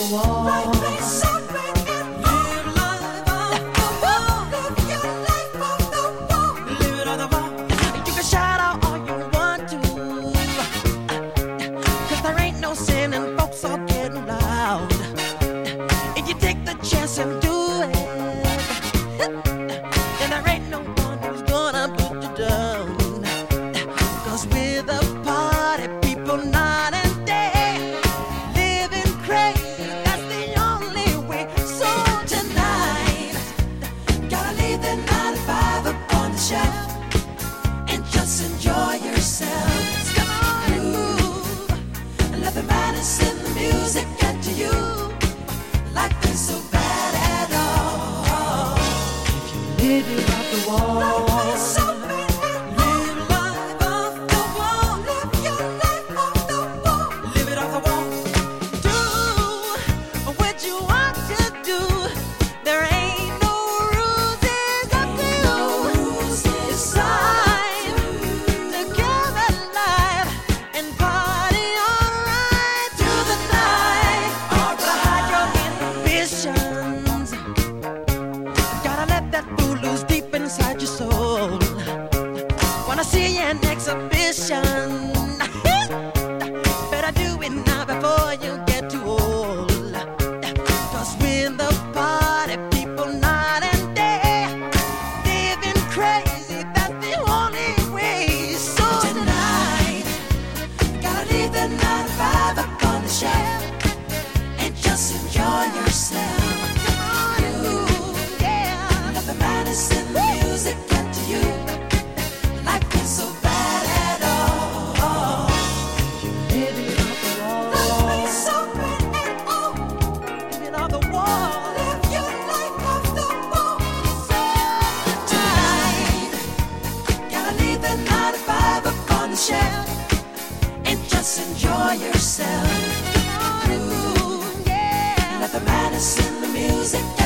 wall. Life ain't something at all. Live life off the wall. Live your life off the wall. Live it on the wall. You can shout out all you want to, 'cause there ain't no sin and folks are getting loud. If you take the chance and do it, then there ain't no one who's gonna put you down. 'Cause we're the party people night and day, living crazy, that's the only way. So Tonight, gotta leave the 9 to 5 up on the shelf and just enjoy yourself. come on and move. And let the madness in the music get to you. Life ain't so bad at all. Live it off the wall. Life ain't something at all. Live life off the wall. Live your life off the wall. Live it off the wall. Do what you want to do. There ain't no rules, it's up to you. It's time to give it life and party all right through the night. Hide your inhibitions. Gotta let that fool loose deep inside your soul. Wanna see an exhibition? Better do it now before you get too old. 'Cause we're the party people night and day, living crazy, that's the only way. So Tonight, gotta leave the 9 to 5 up on the shelf and just enjoy yourself. come on and move, yeah. Let the madness in the music get to you. Life ain't so bad at all. Live it off the wall. Life ain't so bad at all. Leave it on the wall. Live your life off the wall. Tonight, gotta leave the 9 to 5 up on the shelf and just enjoy yourself. Come on and move, yeah. Let the madness in the music